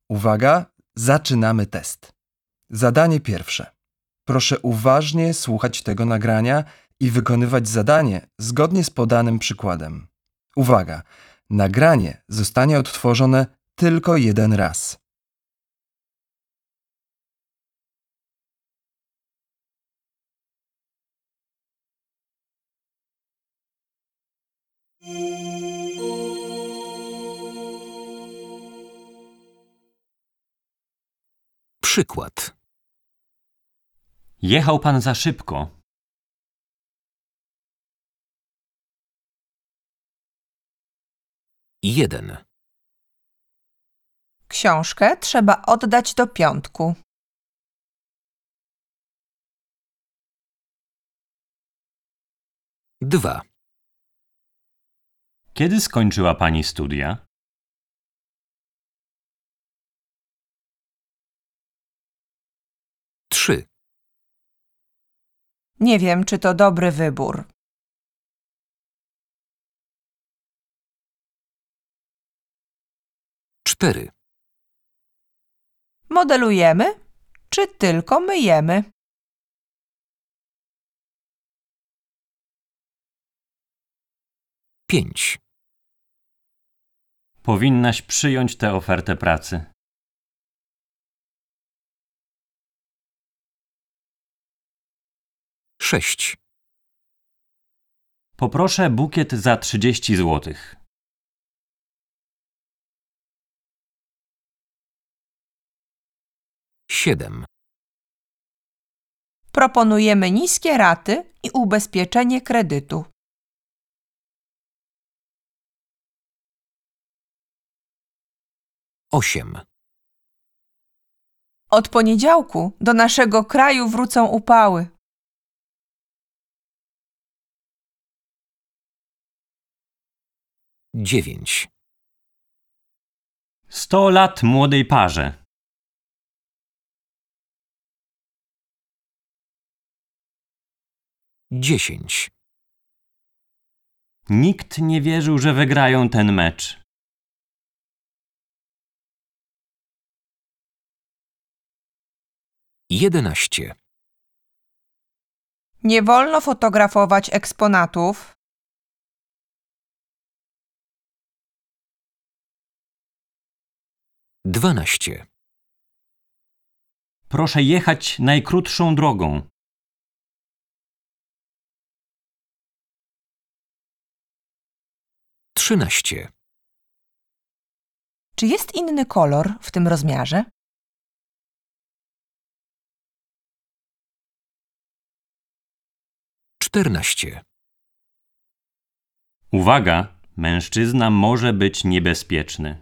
Uwaga, zaczynamy test. Zadanie pierwsze. Proszę uważnie słuchać tego nagrania i wykonywać zadanie zgodnie z podanym przykładem. Uwaga, nagranie zostanie odtworzone tylko jeden raz. Przykład. Jechał pan za szybko. Jeden. Książkę trzeba oddać do piątku. Dwa. Kiedy skończyła pani studia? Trzy. Nie wiem, czy to dobry wybór. Cztery. Modelujemy, czy tylko myjemy? Pięć. Powinnaś przyjąć tę ofertę pracy. Sześć. Poproszę bukiet za 30 zł. Siedem. Proponujemy niskie raty i ubezpieczenie kredytu. Osiem. Od poniedziałku do naszego kraju wrócą upały. Dziewięć. 100 lat młodej parze. Dziesięć. Nikt nie wierzył, że wygrają ten mecz. Jedenaście. Nie wolno fotografować eksponatów. Dwanaście. Proszę jechać najkrótszą drogą. Trzynaście. Czy jest inny kolor w tym rozmiarze? Czternaście. Uwaga, mężczyzna może być niebezpieczny.